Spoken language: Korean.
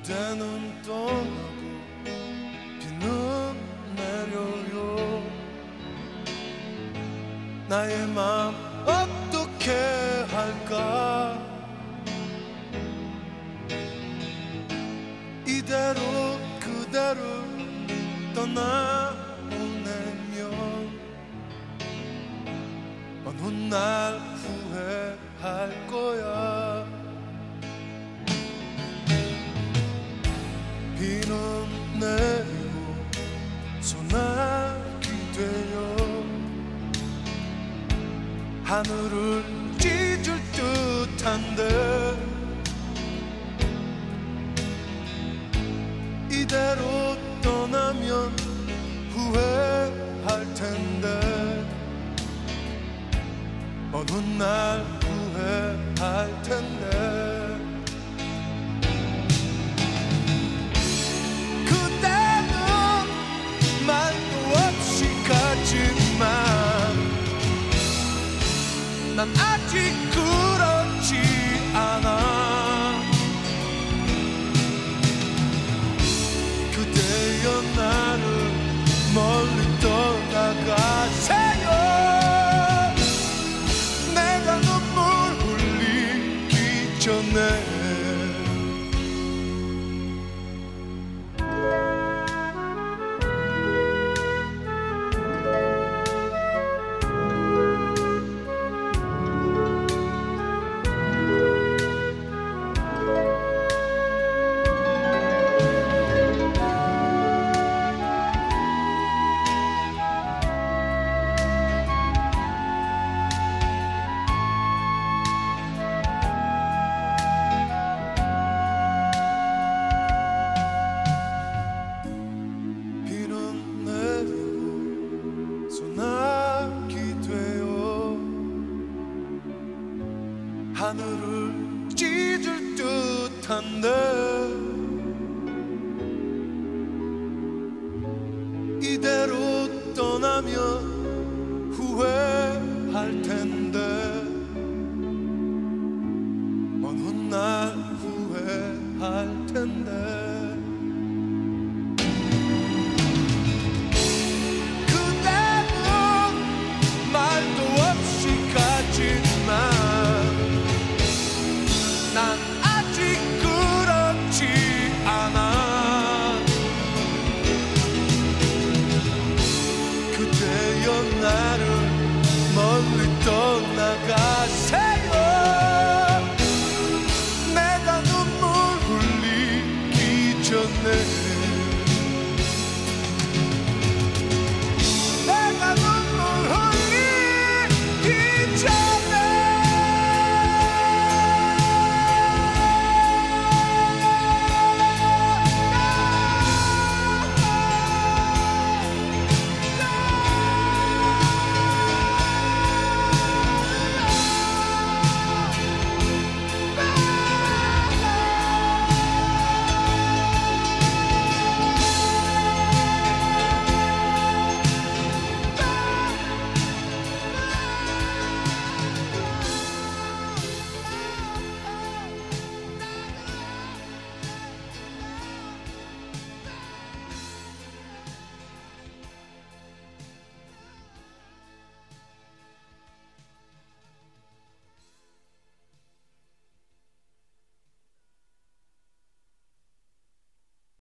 그대는 떠나고 비는 내려요. 나의 맘 어떻게 할까? 이대로 그대를 떠나보내면 어느 날 후회할 거야. 비는 내리고 소나기 되어 하늘을 찢을 듯한데 이대로 떠나면 후회할 텐데 어느 날 후회할 텐데 그대는 말도 없이 가지만 난 아직 그렇지 않아. 그대여 나를 멀리 떠나가세요. 내가 눈물 흘리기 전에 하늘을 찢을 듯한데 이대로 떠나면 후회할 텐데 어느 날 후회할 텐데